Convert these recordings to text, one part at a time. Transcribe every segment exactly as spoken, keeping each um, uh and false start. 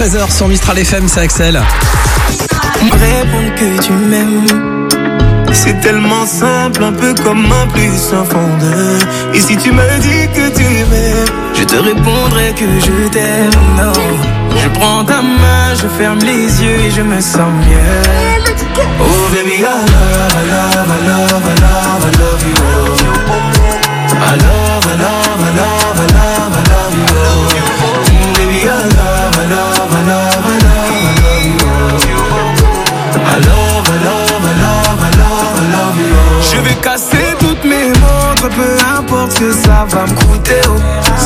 treize heures sur Mistral F M, c'est Axel. Répondre que tu m'aimes, c'est tellement simple, un peu comme un plus un fond de. Et si tu me dis que tu m'aimes, je te répondrai que je t'aime. Non, je prends ta main, je ferme les yeux et je me sens mieux. Oh baby, I love, I love, I love, I love, I love you. I love, I love, I love, I love, I love you. Mm, baby, I love, I love, I love, I love, I love you. I love, I love, I love, I love, I love you. Je vais casser toutes mes montres, peu importe ce que ça va me coûter. Oh.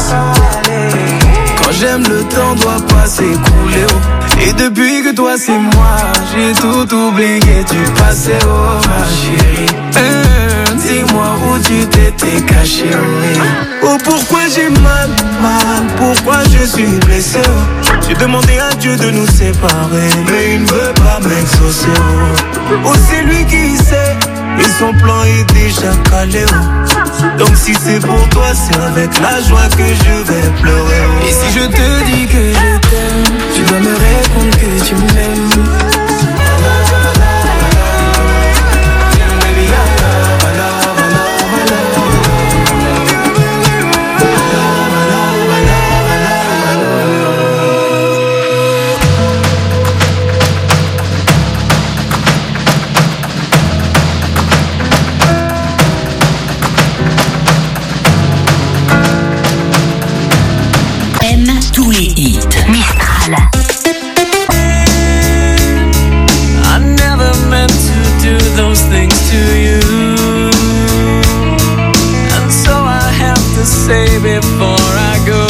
Quand j'aime, le temps doit pas s'écouler. Oh. Et depuis que toi c'est moi, j'ai tout oublié, tu passais, oh ma chérie. Euh, dis-moi où tu t'étais caché. Oh, oh pourquoi j'ai mal, mal, pourquoi je suis blessé. Oh. J'ai demandé à Dieu de nous séparer, mais il ne veut pas m'exaucer. Oh, oh c'est lui qui sait, et son plan est déjà calé. Oh. Donc si c'est pour toi, c'est avec la joie que je vais pleurer. Oh. Et si je te dis que je t'aime, tu dois me répondre que tu m'aimes. Tous les hits. Mistral. I never meant to do those things to you, and so I have to say before I go,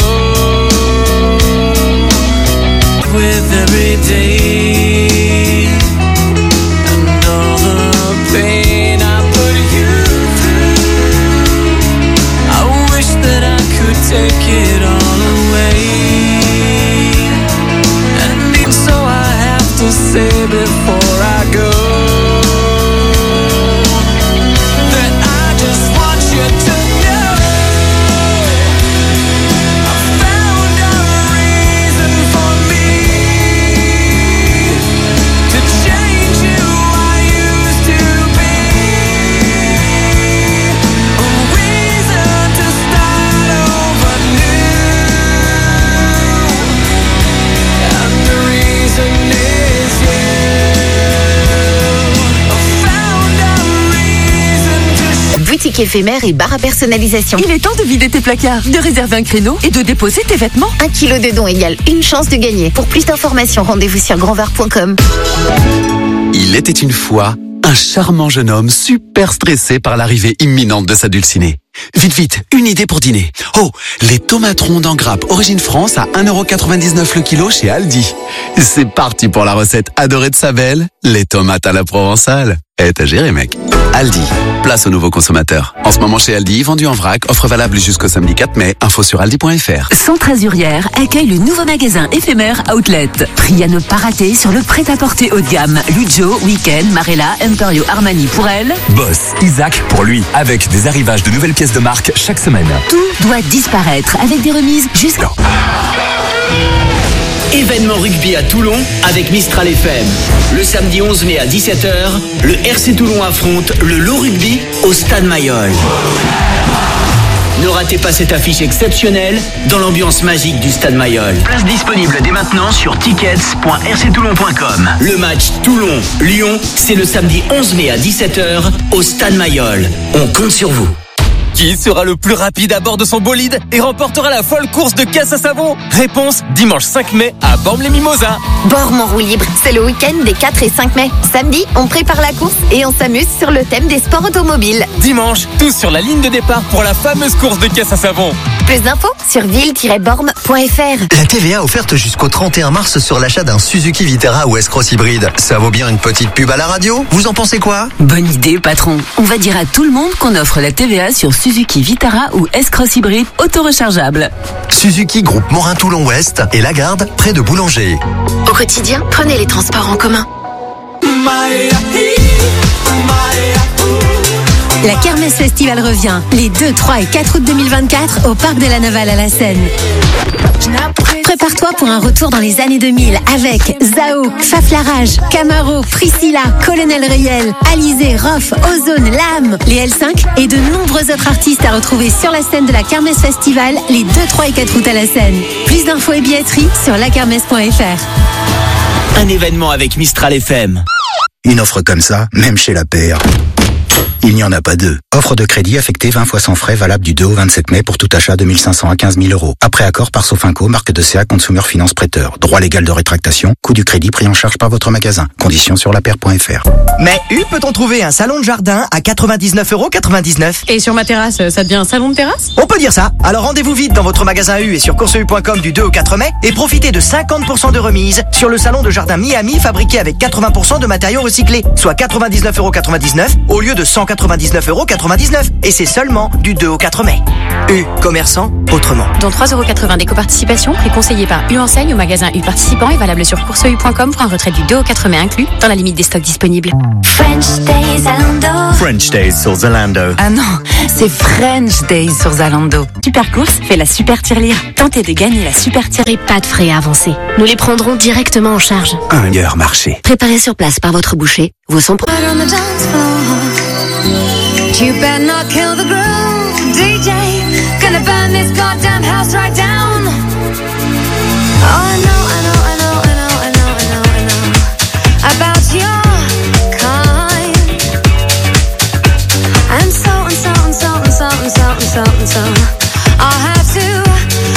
with every day and all the pain I put you through, I wish that I could take it all away. To say before I go that I just want you to know I found a reason for me to change who I used to be, a reason to start over new, and the reason is boutique éphémère et bar à personnalisation. Il est temps de vider tes placards, de réserver un créneau et de déposer tes vêtements. Un kilo de dons égale une chance de gagner. Pour plus d'informations, rendez-vous sur grandvar point com. Il était une fois un charmant jeune homme super stressé par l'arrivée imminente de sa dulcinée. Vite, vite, une idée pour dîner. Oh, les tomates rondes en grappe origine France à un euro quatre-vingt-dix-neuf le kilo chez Aldi. C'est parti pour la recette adorée de sa belle, les tomates à la provençale. Eh, t'as géré, mec. Aldi, place aux nouveaux consommateurs. En ce moment chez Aldi, vendu en vrac, offre valable jusqu'au samedi quatre mai. Info sur aldi point fr. Centre Azurière accueille le nouveau magasin éphémère Outlet. Prix à ne pas rater sur le prêt-à-porter haut de gamme. Lujo, Weekend, Marella, Emporio, Armani pour elle. Boss, Isaac pour lui. Avec des arrivages de nouvelles pièces de marque chaque semaine. Tout doit disparaître avec des remises jusqu'à... Événement rugby à Toulon avec Mistral F M. Le samedi onze mai à dix-sept heures, le R C Toulon affronte le Lo Rugby au Stade Mayol. Ne ratez pas cette affiche exceptionnelle dans l'ambiance magique du Stade Mayol. Place disponible dès maintenant sur tickets point r c toulon point com. Le match Toulon-Lyon, c'est le samedi onze mai à dix-sept heures au Stade Mayol. On compte sur vous. Qui sera le plus rapide à bord de son bolide et remportera la folle course de caisse à savon? Réponse dimanche cinq mai à Bormes-les-Mimosas. Bormes en roue libre, c'est le week-end des quatre et cinq mai. Samedi, on prépare la course et on s'amuse sur le thème des sports automobiles. Dimanche, tous sur la ligne de départ pour la fameuse course de caisse à savon. Plus d'infos sur ville tiret bormes point fr. La T V A offerte jusqu'au trente et un mars sur l'achat d'un Suzuki Vitara ou S-Cross hybride. Ça vaut bien une petite pub à la radio? Vous en pensez quoi? Bonne idée, patron. On va dire à tout le monde qu'on offre la T V A sur Suzuki Vitara ou S-Cross hybride auto-rechargeable. Suzuki Groupe Morin-Toulon-Ouest et Lagarde, près de Boulanger. Au quotidien, prenez les transports en commun. La Kermesse Festival revient les deux, trois et quatre août deux mille vingt-quatre au Parc de la Navale à la Seine. Prépare-toi pour un retour dans les années deux mille avec Zao, Faflarage, Camaro, Priscilla, Colonel Riel, Alizé, Rof, Ozone, Lame, les L cinq et de nombreux autres artistes à retrouver sur la scène de la Kermesse Festival les deux, trois et quatre août à la Seine. Plus d'infos et billetterie sur la kermesse point f r. Un événement avec Mistral F M. Une offre comme ça, même chez la paire, il n'y en a pas deux. Offre de crédit affectée vingt fois sans frais, valable du deux au vingt-sept mai pour tout achat de mille cinq cents à quinze mille euros. Après accord par Sofinco, marque de C A Consumer Finance Prêteur. Droit légal de rétractation, coût du crédit pris en charge par votre magasin. Conditions sur la paire point f r. Mais U peut-on trouver un salon de jardin à quatre-vingt-dix-neuf euros quatre-vingt-dix-neuf? Et sur ma terrasse, ça devient un salon de terrasse? On peut dire ça. Alors rendez-vous vite dans votre magasin U et sur course u point com du deux au quatre mai et profitez de cinquante pour cent de remise sur le salon de jardin Miami fabriqué avec quatre-vingts pour cent de matériaux recyclés, soit quatre-vingt-dix-neuf euros quatre-vingt-dix-neuf au lieu de cent quatre-vingt-dix-neuf euros quatre-vingt-dix-neuf. Et c'est seulement du deux au quatre mai. U, commerçant autrement. Dans trois euros quatre-vingts d'éco-participation, préconseillé par U Enseigne au magasin U participant et valable sur course u point com pour un retrait du deux au quatre mai inclus, dans la limite des stocks disponibles. French Days Zalando. French Days sur Zalando. Ah non, c'est French Days sur Zalando. Super course fait la super tirelire. Tentez de gagner la super tirelire. Et pas de frais à avancer. Nous les prendrons directement en charge. Un heure marché. Préparés sur place par votre boucher. Vos sont You better not kill the groove, D J. Gonna burn this goddamn house right down. Oh, I know, I know, I know, I know, I know, I know, I know about your kind. And so and so and so and so and so and so and so I'll have to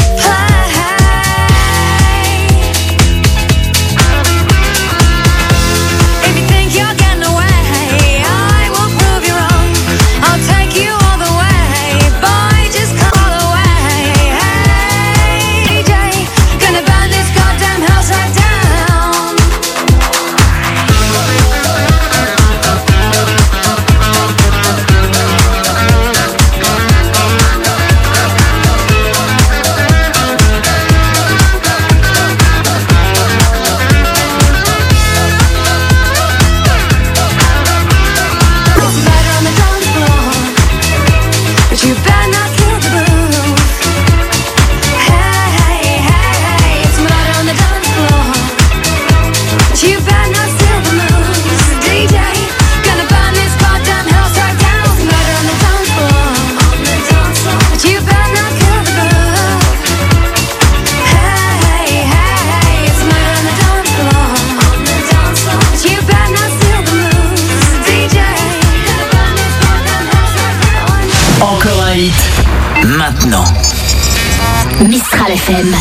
maintenant. Mistral F M.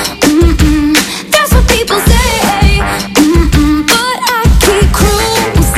But I keep cruising.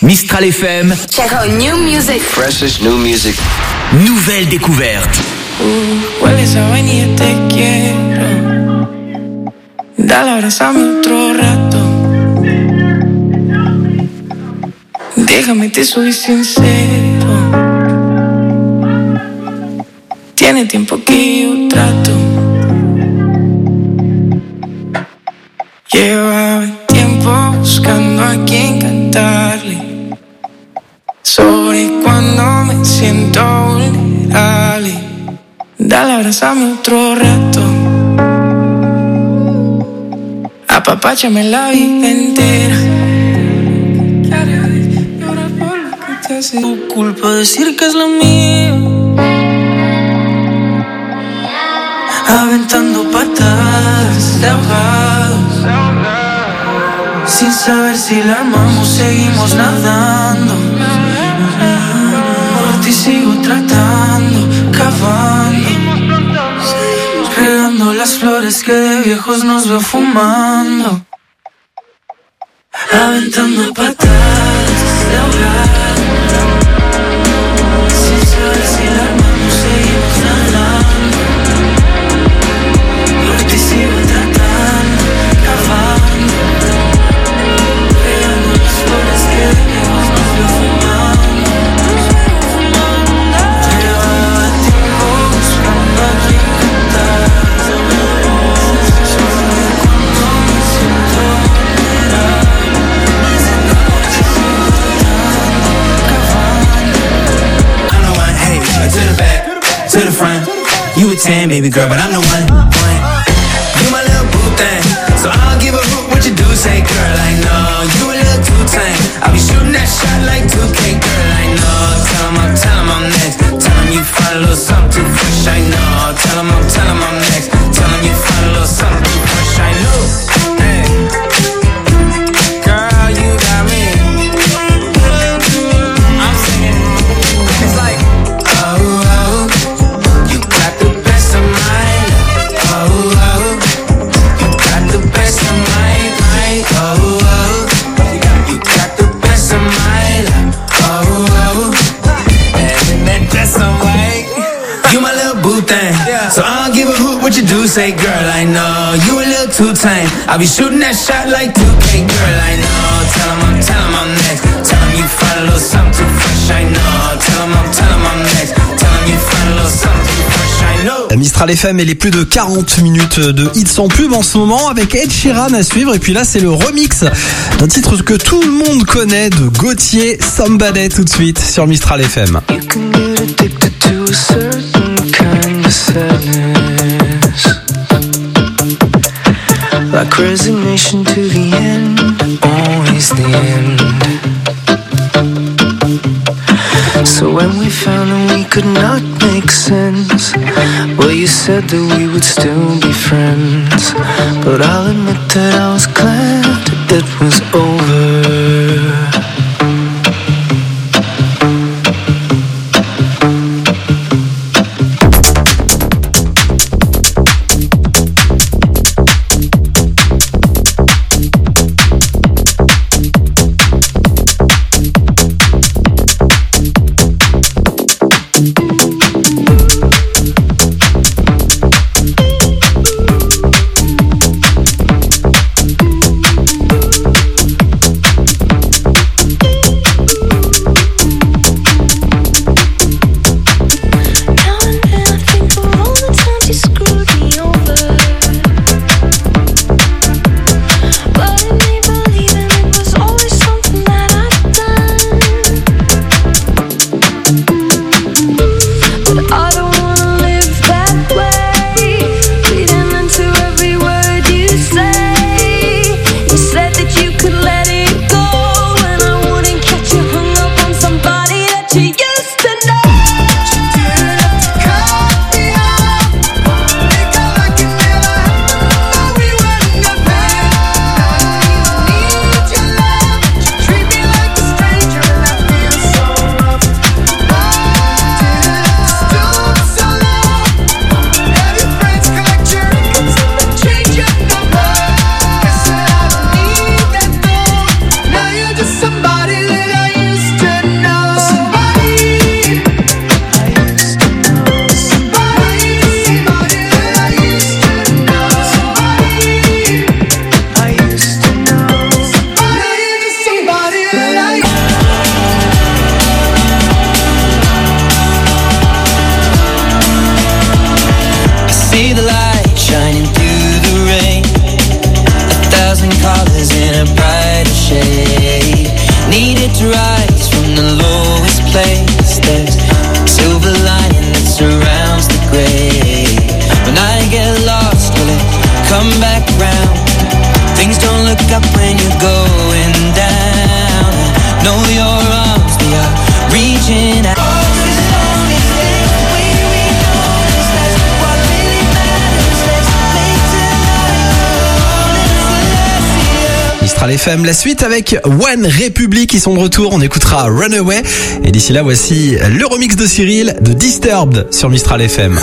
Mistral F M. Check out new music. Freshest new music. Nouvelle découverte. Uh, hueles a vainilla, te quiero. Dale, abrázame otro rato. Déjame, te soy sincero. Tiene tiempo que yo trato. Llevaba tiempo buscando a quien cantarle sobre cuando me siento vulnerable. Dale, abrázame otro rato. Apapáchame la vida entera. Llorar por lo que te hace. Tu culpa decir que es lo mío. Aventando patadas de ahogados. Sin saber si la armamos, seguimos nadando. Por ti sigo tratando, cavando, regando las flores que de viejos nos veo fumando. Aventando patadas de ahogados. Sin saber si la armamos, seguimos nadando. Por ti sigo tratando, cavando, regando las flores que de viejos nos veo fumando. Llevaba tiempo buscando a quien cantar sobre cuando me siento vulnerable. I'm the one, hey, to the back, to the front. You a ten, baby girl, but I'm the one. one. You my little boo thing, so I don't give a hoot what you do. Say, girl, I know you a little too tame. I'll be shooting that shot like two K, girl, I know. Tell 'em I'm, tell 'em I'm next. Tell 'em you find a little something too fresh, I know. Tell 'em I'm, tell 'em I'm next. Tell 'em you find a little something too fresh, I know. Hey, girl, you got me. I'm singing. It's like, oh, oh, you got the best of mine. Oh, oh, you got the best of mine. Oh, oh, you got the best of mine. Oh, oh, and that dress I'm like, you my little boo thing. So I don't give a hoot what you do. Say, girl, I know you a little too tame. I'll be shooting that shot like two K, girl, I know. Tell 'em I'm, tell 'em I'm next. Tell 'em you find a little something too fresh, I know. Tell 'em I'm, tell 'em I'm next. Tell 'em you find a little something too fresh, I know. La Mistral F M et les plus de quarante minutes de hits sans pub en ce moment avec Ed Sheeran à suivre. Et puis là, c'est le remix d'un titre que tout le monde connaît de Gauthier, Somebody, tout de suite sur Mistral F M. You can get addicted to a certain kind of sadness, like resignation to the end, always the end. So when we found that we could not make sense, well, you said that we would still be friends. But I'll admit that I was glad it was over. Mistral F M. La suite avec One Republic, ils sont de retour. On écoutera Runaway. Et d'ici là, voici le remix de Cyril de Disturbed sur Mistral F M.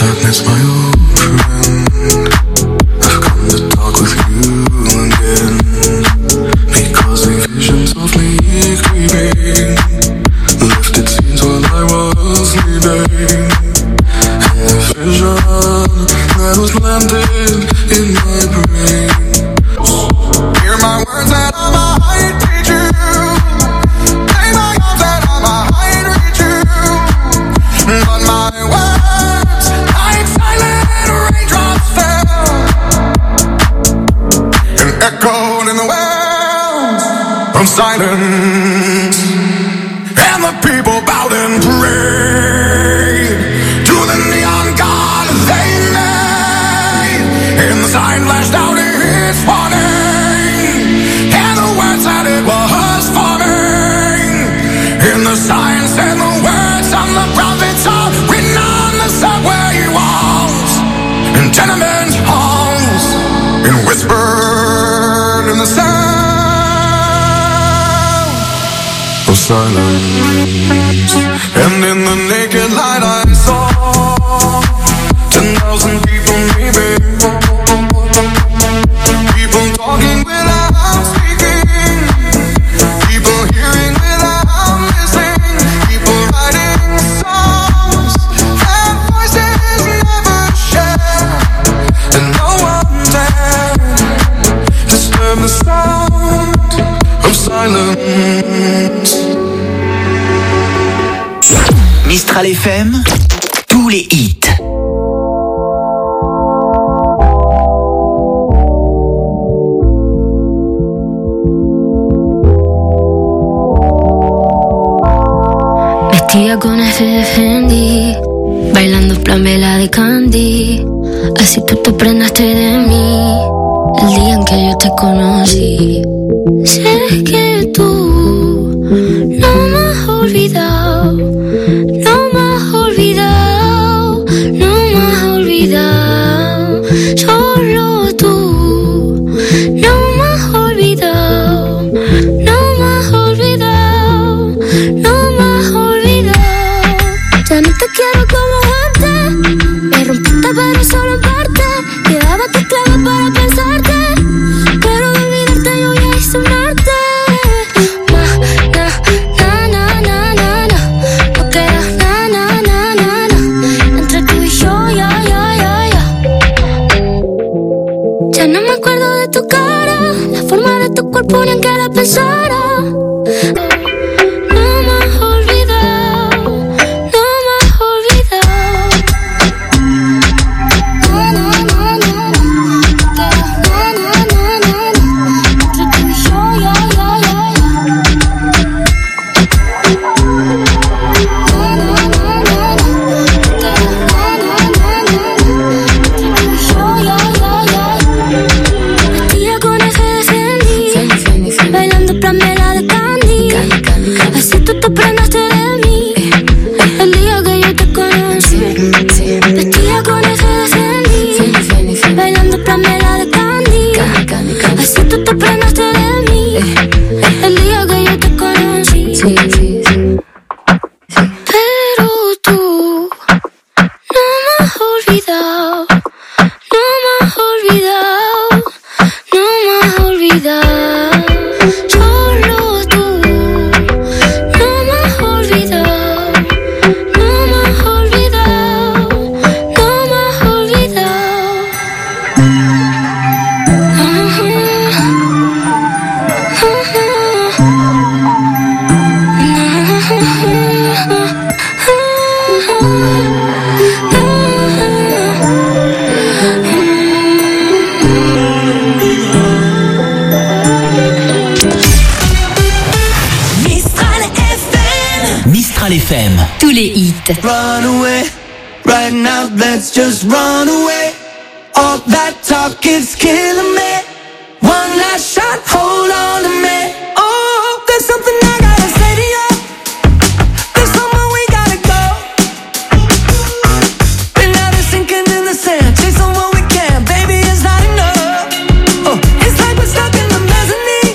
That was landed in my brain. Hear my words that I might teach you. Play my arms that I might reach you. But my words, like silent raindrops fell and echoed in the wells of silence. And the people bowed and prayed to the neon god they made. And the sign flashed out its warning, and the words that it was forming. And the sign said the words on the prophets are written on the subway walls and tenement halls, and whispered in the sound of silence. And in the naked light I saw ten thousand people maybe, people talking without speaking, people hearing without listening, people writing songs that voices never share, and no one dared disturb the sound of silence. Mistral F M, tous les hits. Vestida con ese de Fendi, bailando plan vela de Candy. Así tú te prendaste de mí el día en que yo te conocí. Sé que tú no me has olvidado, no me has olvidado, no me has olvidado. Solo tú no me has olvidado, no me has olvidado, no me has olvidado. Ya no te quiero como antes, me rompiste pero solo en parte. Llevaba tus claves para pensarte, pero de olvidarte yo ya hice un arte. Na, na, na, na, na, na, no queda na, na, na, na, na, entre tú y yo, ya, ya, ya, ya. Ya no me acuerdo de tu cara, la forma de tu cuerpo ni en que la pensara. No me has olvidado, no me has olvidado. Na, na, na, na, na, queda na, na, na, na, na, entre tú y yo, ya, ya, ya, ya. Vestida con ese de Fendi, bailando plan vela de Candy. Así tú te prendaste de mí el día que yo te conocí. Vestida con ese de Fendi, bailando plan vela de Candy. Así tú te prendaste de mí el día que yo te conocí. Pero tú no me has olvidado, no me has olvidado, no me has olvidado. Solo tú no me has olvidado, no me has olvidado, no me has olvidado. Mistral F M. Tous les hits. Run away, right now let's just run away. All that talk is killing me. One last shot, hold on to me. Oh, there's something I gotta say to you. There's somewhere we gotta go. Been out there sinking in the sand, chasing what we can. Baby, it's not enough. Oh, it's like we're stuck in the mezzanine.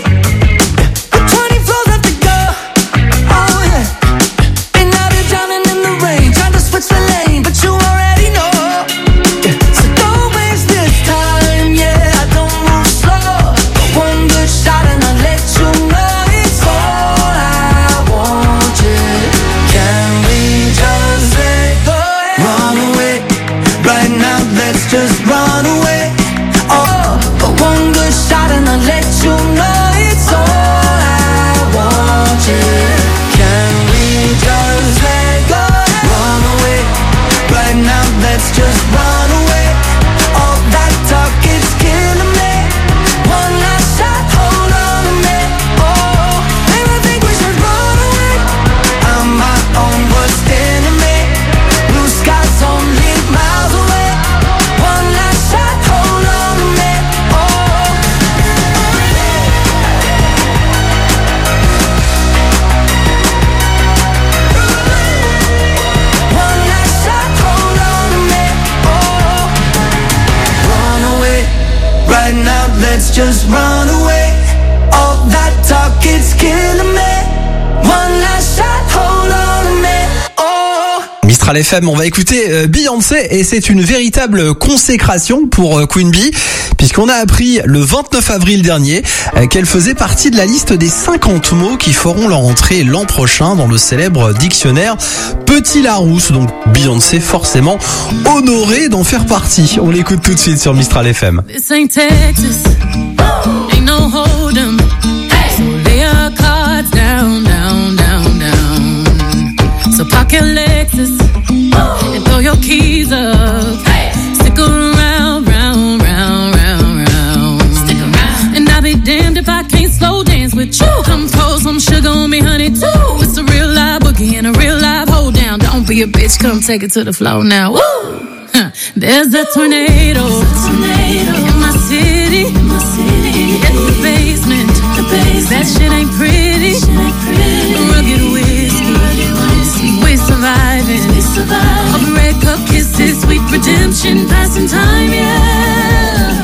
just run away. All that talk, it's killing me. One last shot, hold on a minute. Oh. Mistral F M, on va écouter euh, Beyoncé et c'est une véritable consécration pour euh, Queen Bee puisqu'on a appris le vingt-neuf avril dernier euh, qu'elle faisait partie de la liste des cinquante mots qui feront leur entrée l'an prochain dans le célèbre dictionnaire Petit Larousse. Donc Beyoncé forcément honorée d'en faire partie. On l'écoute tout de suite sur Mistral F M. This ain't Texas, ain't no hold'em, so lay your cards down, down, down, down. So park your Lexus and throw your keys up. Stick around, round, round, round, round. Stick around. And I'll be damned if I can't slow dance with you. Come throw some sugar on me, honey, too. It's a real live boogie and a real live hold down. Don't be a bitch, come take it to the floor now. Woo! Huh. There's a tornado, tornado in my city, in my city. In the basement, the basement. That shit ain't pretty, shit ain't pretty. Rugged whiskey, rugged whiskey. We're surviving, we surviving. All the red cup kisses, sweet redemption, passing time, yeah.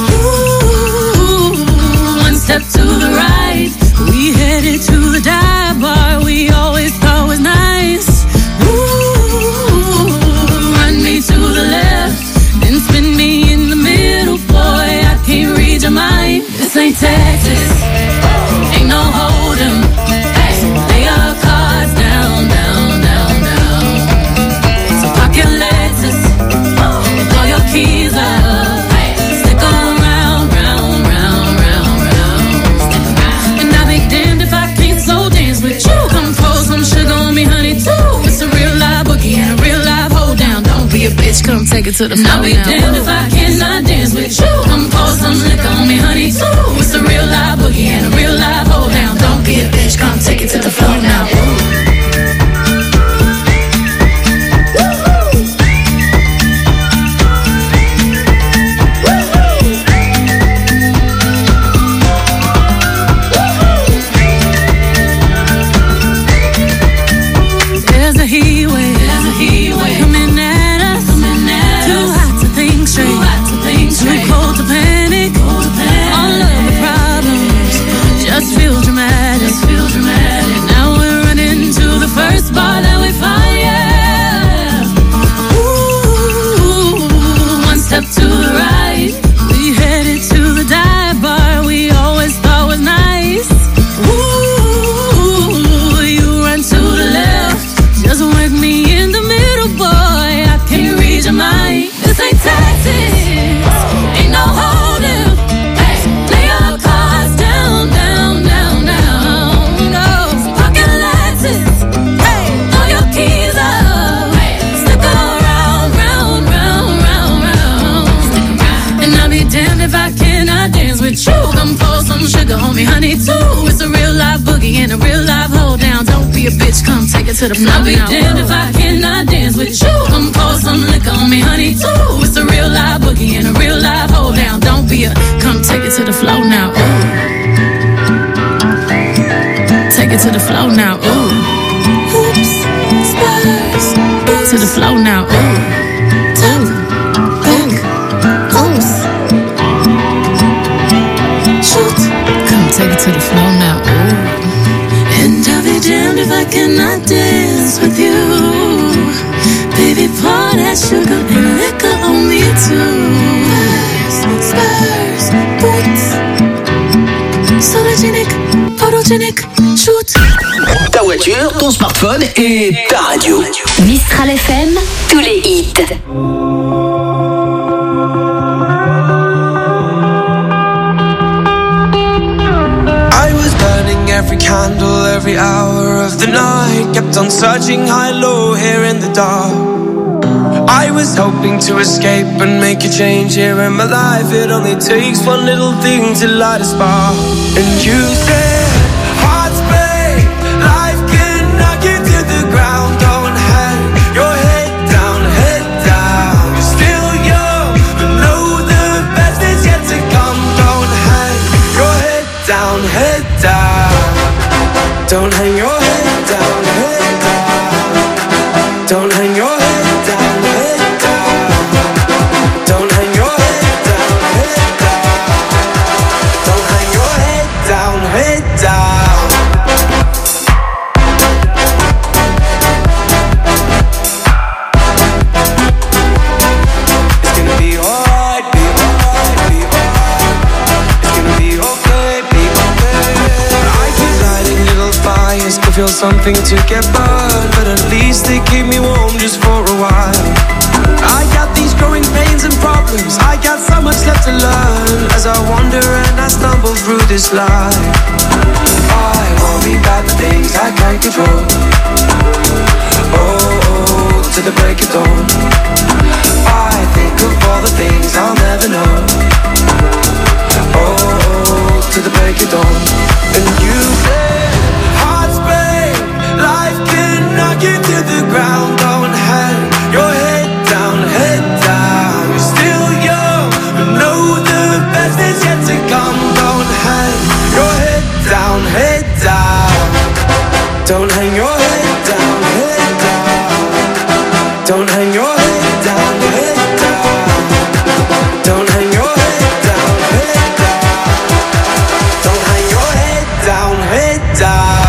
Ooh, one step to the right, we headed to the dive bar we always thought was nice. Ooh, run me to the left, then spin me in the middle, boy, I can't read your mind. This ain't Texas, ain't no hold'em, so lay your cards down, down, down, down. So park your Lexus and throw your keys up. Stick around, round, round, round, round. And I'll be damned if I can't slow dance with you. Come pour some sugar on me, honey, too. It's a real live boogie and a real live hold down. Don't be a bitch, come take it to the floor. And I'll be damned if I cannot dance with you. Come pour some liquor on me, honey, too. It's a real live boogie and a real live hold down. Don't be a bitch, come take it to the floor now. Ooh. To the floor. I'll be damned if I cannot dance with you. Come pour some liquor on me, honey, too. It's a real live boogie and a real live hold down. Don't be a, come take it to the floor now. Ooh. Take it to the floor now. Ooh. Oops, spurs. To the floor now. Ooh. Tap, back, oops. Shoot. Come take it to the floor now. Ooh. And I'll be damned if I cannot dance with you. Baby, pour that sugar and liquor on me too. Spurs, boots, Sologenic, photogenic, shoot. Ta voiture, ton smartphone et ta radio. Mistral F M, tous les hits. Every candle, every hour of the night, kept on searching high, low, here in the dark. I was hoping to escape and make a change here in my life. It only takes one little thing to light a spark. And you said, hearts break, life can knock you to the ground. Don't hang your head down, head down. You're still young, but know the best is yet to come. Don't hang your head down, head down. Don't hang your head down, head down. Don't hang your head down, head down. Don't hang your head down, head down. down. It's gonna be alright, be alright, be alright. It's gonna be okay, be okay. I keep lighting little fires to feel something to get burned, but at least they keep me warm just for a while. I got these growing pains and problems, I got so much left to learn as I wander and I stumble through this life. I worry about the things I can't control. Oh, oh, to the break of dawn. I think of all the things I'll never know. Oh, oh, to the break of dawn. And you say, hearts break, life can knock you to the ground. Don't hang your head down, head down. You're still young, but know the best is yet to come. Don't hang your head down, head down. Don't hang your head down, head down. Don't hang your head down, head down. Don't hang your head down, head down. Don't hang your head down, head down.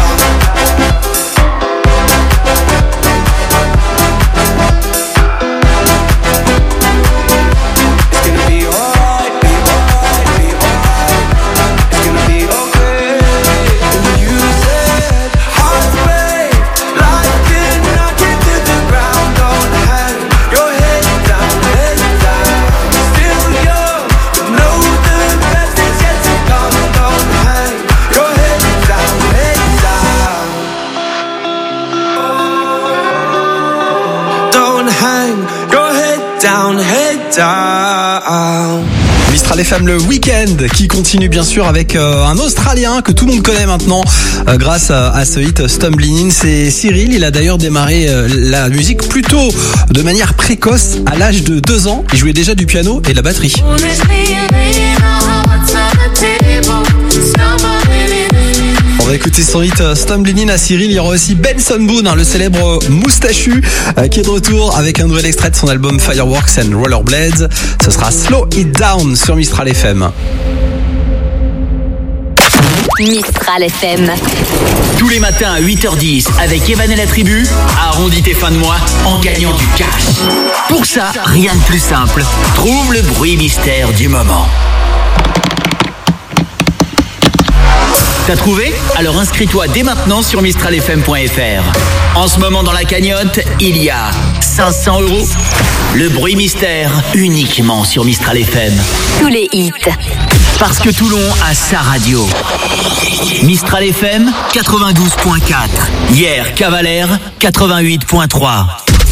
Down, head down. Mistral F M, le week-end qui continue bien sûr avec euh, un Australien que tout le monde connaît maintenant euh, grâce à, à ce hit Stumbling In. C'est Cyril, il a d'ailleurs démarré euh, la musique plutôt de manière précoce à l'âge de deux ans. Il jouait déjà du piano et de la batterie. On va écouter son hit Stumbling In à Cyril. Il y aura aussi Benson Boone, hein, le célèbre moustachu, euh, qui est de retour avec un nouvel extrait de son album Fireworks and Rollerblades. Ce sera Slow It Down sur Mistral F M. Mistral F M. Tous les matins à huit heures dix avec Evan et la tribu, arrondis tes fins de mois en gagnant du cash. Pour ça, rien de plus simple. Trouve le bruit mystère du moment. T'as trouvé? Alors inscris-toi dès maintenant sur mistral f m point f r. En ce moment dans la cagnotte, il y a cinq cents euros. Le bruit mystère uniquement sur Mistral F M. Tous les hits. Parce que Toulon a sa radio. Mistral F M quatre-vingt-douze point quatre. Hier, Cavalère quatre-vingt-huit point trois.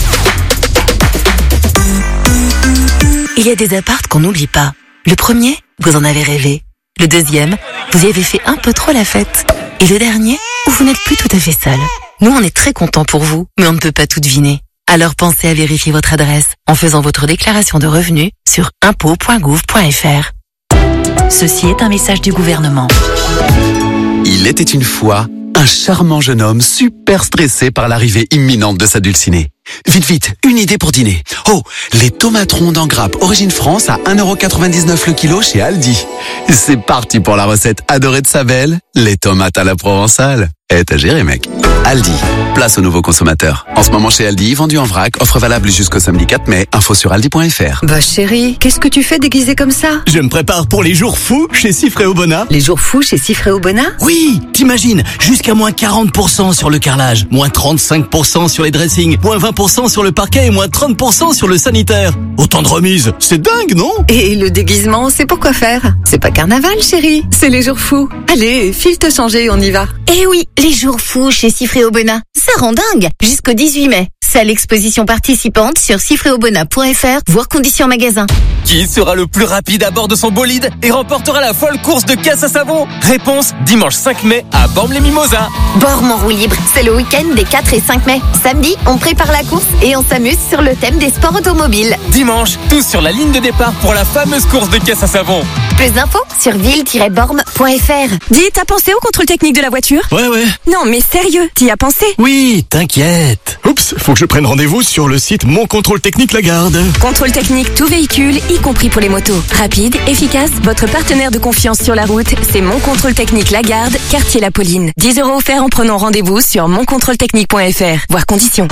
Il y a des apparts qu'on n'oublie pas. Le premier, vous en avez rêvé. Le deuxième, vous y avez fait un peu trop la fête. Et le dernier, où vous n'êtes plus tout à fait seul. Nous, on est très contents pour vous, mais on ne peut pas tout deviner. Alors pensez à vérifier votre adresse en faisant votre déclaration de revenus sur impôts point gouv point f r. Ceci est un message du gouvernement. Il était une fois un charmant jeune homme super stressé par l'arrivée imminente de sa dulcinée. Vite, vite, une idée pour dîner. Oh, les tomates rondes en grappe origine France à un euro quatre-vingt-dix-neuf le kilo chez Aldi. C'est parti pour la recette adorée de sa belle, les tomates à la provençale. Eh, t'as géré, mec. Aldi, place aux nouveaux consommateurs. En ce moment chez Aldi, vendu en vrac, offre valable jusqu'au samedi quatre mai. Info sur aldi point f r. Bah chérie, qu'est-ce que tu fais déguisé comme ça? Je me prépare pour les jours fous chez Cifré Aubona. Les jours fous chez Cifré Aubona? Oui, t'imagines, jusqu'à moins quarante pour cent sur le carrelage, moins trente-cinq pour cent sur les dressings, moins vingt pour cent sur le parquet et moins trente pour cent sur le sanitaire. Autant de remises, c'est dingue, non? Et le déguisement, c'est pour quoi faire? C'est pas carnaval, chérie, c'est les jours fous. Allez, file te changer, on y va. Eh oui, les jours fous chez Cifré Aubona. Ça rend dingue. Jusqu'au dix-huit mai. Salle exposition participante sur cifré aubona point f r, voire conditions magasin. Qui sera le plus rapide à bord de son bolide et remportera la folle course de caisse à savon? Réponse, dimanche cinq mai à Bormes-les-Mimosas. Bormes en roue libre, c'est le week-end des quatre et cinq mai. Samedi, on prépare la course et on s'amuse sur le thème des sports automobiles. Dimanche, tous sur la ligne de départ pour la fameuse course de caisse à savon. Plus d'infos sur ville tiret bormes point f r. Dis, t'as pensé au contrôle technique de la voiture? Ouais, ouais. Non, mais sérieux, t'y as pensé? Oui, t'inquiète. Oups, faut que je prenne rendez-vous sur le site Mon Contrôle Technique Lagarde. Contrôle technique tout véhicule, y compris pour les motos. Rapide, efficace, votre partenaire de confiance sur la route, c'est Mon Contrôle Technique Lagarde, quartier La Pauline. dix euros offerts en prenant rendez-vous sur mon contrôle technique point f r. Voir conditions.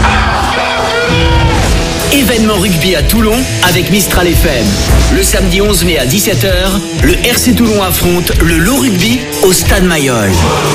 Événement rugby à Toulon avec Mistral F M. Le samedi onze mai à dix-sept heures, le R C Toulon affronte le Lo Rugby au Stade Mayol.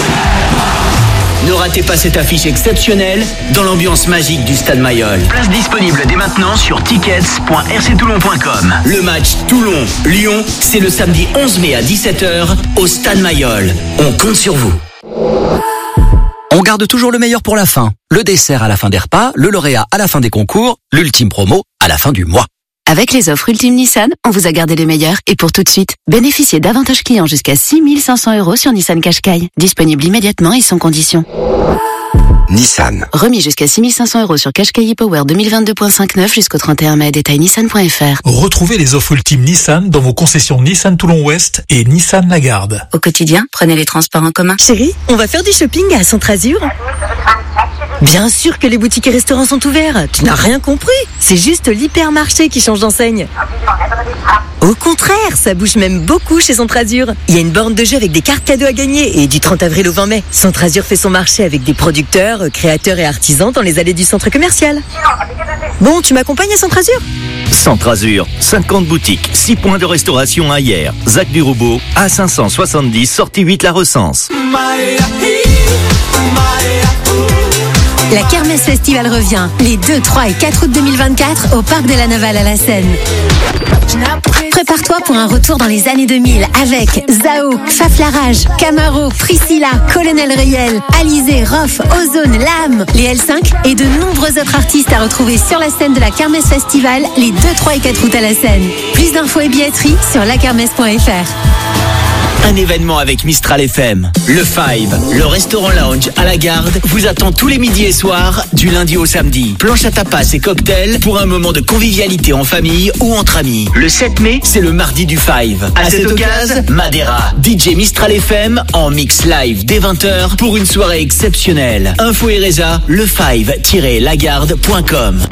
Ne ratez pas cette affiche exceptionnelle dans l'ambiance magique du Stade Mayol. Place disponible dès maintenant sur tickets point r c toulon point com. Le match Toulon-Lyon, c'est le samedi onze mai à dix-sept heures au Stade Mayol. On compte sur vous. On garde toujours le meilleur pour la fin. Le dessert à la fin des repas, le lauréat à la fin des concours, l'ultime promo à la fin du mois. Avec les offres Ultime Nissan, on vous a gardé les meilleurs et pour tout de suite, bénéficiez d'avantages clients jusqu'à six mille cinq cents euros sur Nissan Qashqai. Disponible immédiatement et sans condition. Nissan. Remis jusqu'à six mille cinq cents euros sur Qashqai e-Power deux mille vingt-deux point cinquante-neuf jusqu'au trente et un mai. Détail nissan point f r. Retrouvez les offres Ultime Nissan dans vos concessions Nissan Toulon-Ouest et Nissan Lagarde. Au quotidien, prenez les transports en commun. Chérie, on va faire du shopping à Centrazur. Bien sûr que les boutiques et restaurants sont ouverts. Tu n'as rien compris. C'est juste l'hypermarché qui change d'enseigne. Au contraire, ça bouge même beaucoup chez Centrazur. Il y a une borne de jeu avec des cartes cadeaux à gagner et du trente avril au vingt mai. Centrazur fait son marché avec des producteurs, créateurs et artisans dans les allées du centre commercial. Bon, tu m'accompagnes à Centrazur ? Centrazur, cinquante boutiques, six points de restauration à hier. Zac du Roubaud, A cinq cent soixante-dix, sortie huit La Recense. La Kermesse Festival revient les deux, trois et quatre août deux mille vingt-quatre au Parc de la Navale à la Seine. Prépare-toi pour un retour dans les années deux mille avec Zao, Faflarage, Camaro, Priscilla, Colonel Riel, Alizé, Rof, Ozone, Lame, les L cinq et de nombreux autres artistes à retrouver sur la scène de la Kermesse Festival les deux, trois et quatre août à la Seine. Plus d'infos et billetterie sur la kermesse point f r. Un événement avec Mistral F M. Le Five, le restaurant lounge à la Garde, vous attend tous les midis et soirs, du lundi au samedi. Planche à tapas et cocktails pour un moment de convivialité en famille ou entre amis. Le sept mai, c'est le mardi du Five. À cette occasion, Madeira, D J Mistral F M en mix live dès vingt heures pour une soirée exceptionnelle. Info et résa, le five tiret lagarde point com.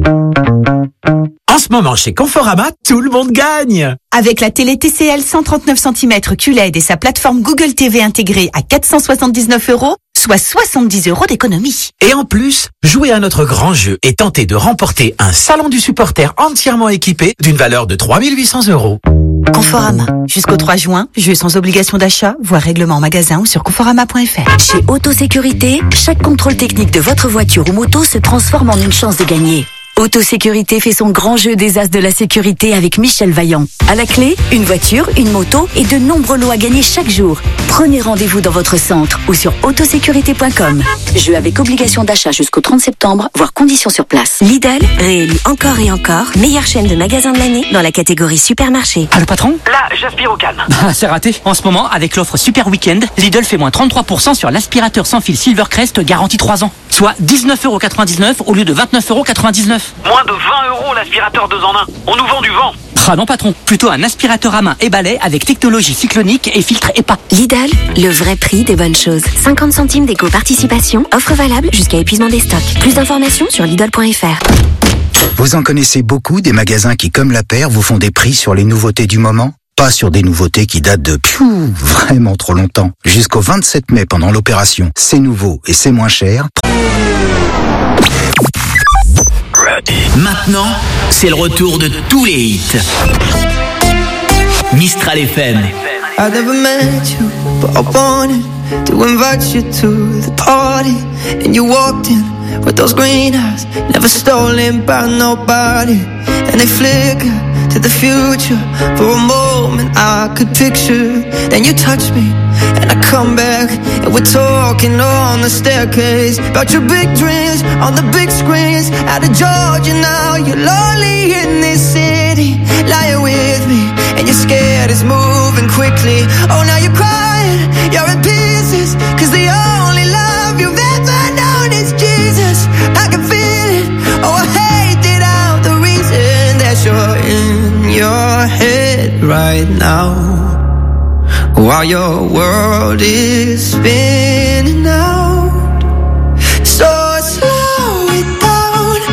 En ce moment, chez Conforama, tout le monde gagne! Avec la télé T C L cent trente-neuf centimètres Q L E D et sa plateforme Google T V intégrée à quatre cent soixante-dix-neuf euros, soit soixante-dix euros d'économie. Et en plus, jouez à notre grand jeu et tentez de remporter un salon du supporter entièrement équipé d'une valeur de trois mille huit cents euros. Conforama. Jusqu'au trois juin, jeu sans obligation d'achat, voire règlement en magasin ou sur conforama point f r. Chez Autosécurité, chaque contrôle technique de votre voiture ou moto se transforme en une chance de gagner. Autosécurité fait son grand jeu des as de la sécurité avec Michel Vaillant. À la clé, une voiture, une moto et de nombreux lots à gagner chaque jour. Prenez rendez-vous dans votre centre ou sur autosécurité point com. Jeu avec obligation d'achat jusqu'au trente septembre, voire conditions sur place. Lidl, réélu encore et encore, meilleure chaîne de magasins de l'année dans la catégorie supermarché. Ah, le patron ? Là, j'aspire au calme. Ah, c'est raté. En ce moment, avec l'offre Super Weekend, Lidl fait moins trente-trois pour cent sur l'aspirateur sans fil Silvercrest garantie trois ans. Soit dix-neuf euros quatre-vingt-dix-neuf au lieu de vingt-neuf euros quatre-vingt-dix-neuf. Moins de vingt euros l'aspirateur deux en un. On nous vend du vent. Ah non patron, plutôt un aspirateur à main et balai avec technologie cyclonique et filtre E P A. Lidl, le vrai prix des bonnes choses. cinquante centimes d'éco-participation, offre valable jusqu'à épuisement des stocks. Plus d'informations sur lidl point f r. Vous en connaissez beaucoup des magasins qui, comme la paire, vous font des prix sur les nouveautés du moment ? Pas sur des nouveautés qui datent de piou, vraiment trop longtemps. Jusqu'au vingt-sept mai pendant l'opération C'est nouveau et c'est moins cher. Maintenant, c'est le retour de tous les hits. Mistral F M. I never met you, but I wanted to invite you to the party. And you walked in with those green eyes, never stolen by nobody. And they flicker to the future. For a moment I could picture. Then you touch me and I come back, and we're talking on the staircase about your big dreams on the big screens. Out of Georgia now, you're lonely in this city. Lying with me and you're scared it's moving quickly. Oh, now you're crying, you're in pieces, cause the only love you've ever known is Jesus. I can feel it, oh I hate it out, the reason that you're in your head right now, while your world is spinning out. So slow it down,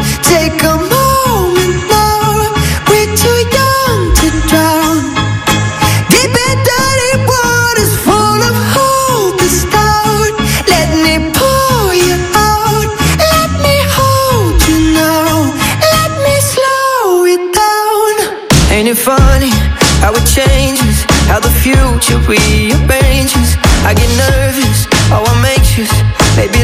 it funny how it changes, how the future rearranges? I get nervous, oh I'm anxious, maybe